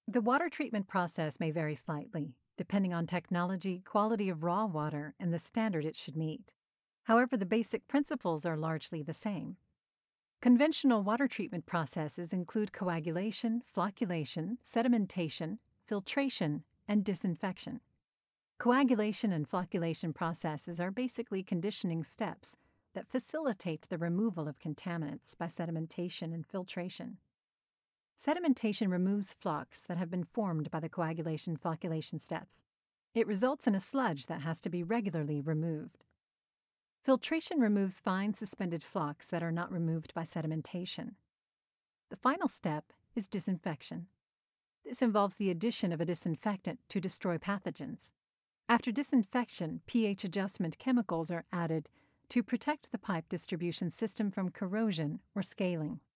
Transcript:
The water treatment process may vary slightly, depending on technology, quality of raw water, and the standard it should meet. However, the basic principles are largely the same. Conventional water treatment processes include coagulation, flocculation, sedimentation, filtration, and disinfection. Coagulation and flocculation processes are basically conditioning steps that facilitate the removal of contaminants by sedimentation and filtration. Sedimentation removes flocks that have been formed by the coagulation flocculation steps. It results in a sludge that has to be regularly removed. Filtration removes fine suspended flocks that are not removed by sedimentation. The final step is disinfection. This involves the addition of a disinfectant to destroy pathogens. After disinfection, pH adjustment chemicals are added to protect the pipe distribution system from corrosion or scaling.